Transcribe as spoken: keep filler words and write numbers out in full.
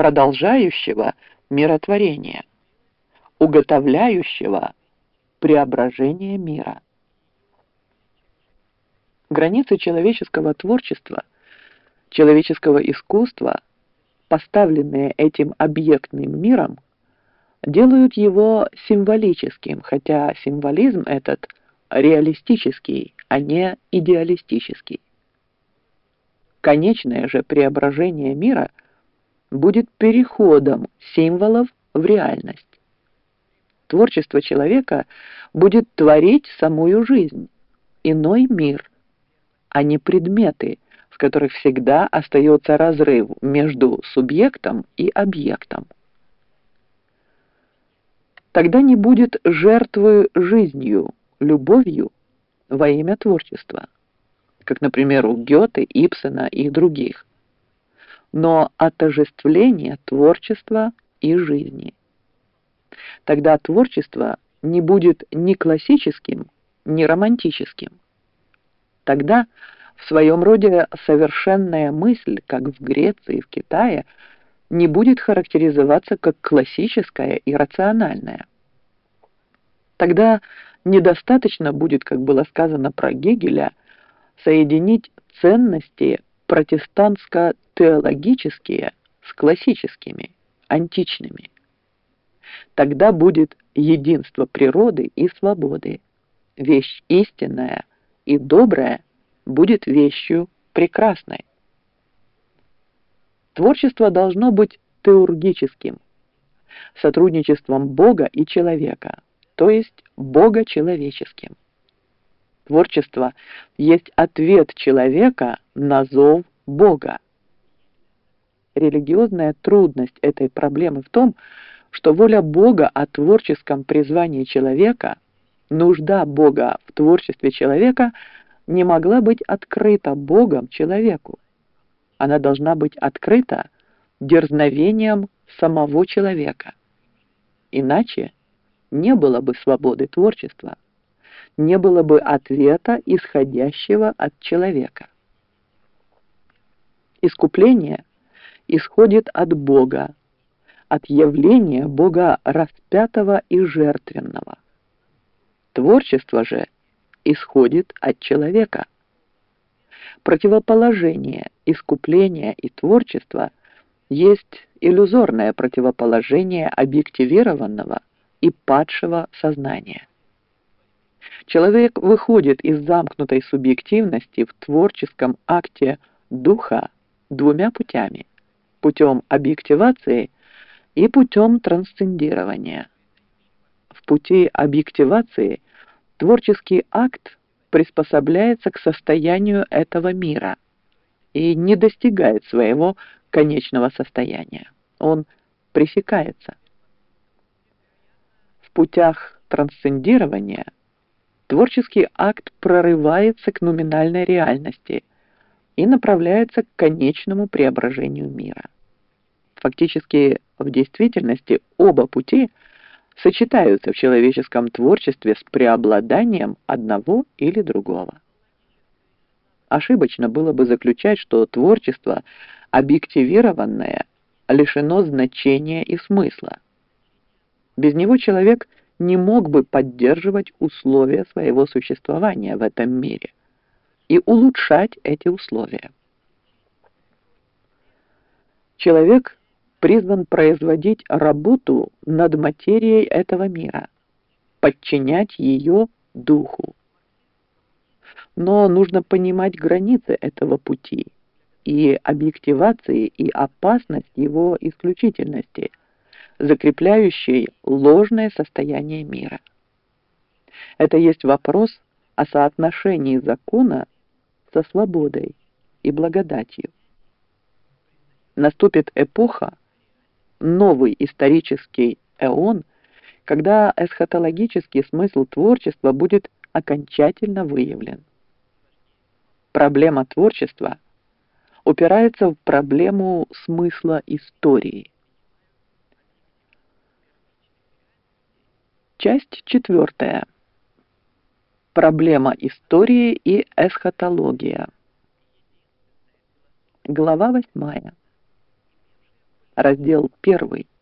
продолжающего миротворение, уготовляющего преображение мира. Границы человеческого творчества, человеческого искусства, поставленные этим объектным миром, делают его символическим, хотя символизм этот реалистический, а не идеалистический. Конечное же преображение мира будет переходом символов в реальность. Творчество человека будет творить самую жизнь, иной мир, а не предметы, в которых всегда остается разрыв между субъектом и объектом. Тогда не будет жертвы жизнью, любовью во имя творчества, как, например, у Гёте, Ибсена и других, но отождествление творчества и жизни. Тогда творчество не будет ни классическим, ни романтическим. Тогда в своем роде совершенная мысль, как в Греции и в Китае, не будет характеризоваться как классическая и рациональная. Тогда недостаточно будет, как было сказано про Гегеля, соединить ценности протестантско-теологические с классическими, античными. Тогда будет единство природы и свободы. Вещь истинная и добрая будет вещью прекрасной. Творчество должно быть теургическим, сотрудничеством Бога и человека, то есть богочеловеческим. Творчество есть ответ человека на зов Бога. Религиозная трудность этой проблемы в том, что воля Бога о творческом призвании человека, нужда Бога в творчестве человека не могла быть открыта Богом человеку. Она должна быть открыта дерзновением самого человека. Иначе не было бы свободы творчества, не было бы ответа, исходящего от человека. Искупление исходит от Бога, от явления Бога распятого и жертвенного. Творчество же исходит от человека. Противоположение искупления и творчества есть иллюзорное противоположение объективированного и падшего сознания. Человек выходит из замкнутой субъективности в творческом акте духа двумя путями: путем объективации и путем трансцендирования. В пути объективации творческий акт приспособляется к состоянию этого мира и не достигает своего конечного состояния. Он пресекается. В путях трансцендирования творческий акт прорывается к нуминальной реальности и направляется к конечному преображению мира. Фактически, в действительности оба пути сочетаются в человеческом творчестве с преобладанием одного или другого. Ошибочно было бы заключать, что творчество объективированное лишено значения и смысла. Без него человек не мог бы поддерживать условия своего существования в этом мире и улучшать эти условия. Человек призван производить работу над материей этого мира, подчинять ее духу. Но нужно понимать границы этого пути и объективации и опасность его исключительности, закрепляющей ложное состояние мира. Это есть вопрос о соотношении закона со свободой и благодатью. Наступит эпоха, новый исторический эон, когда эсхатологический смысл творчества будет окончательно выявлен. Проблема творчества упирается в проблему смысла истории. Часть четвертая. Проблема истории и эсхатология. Глава восьмая. Раздел первый.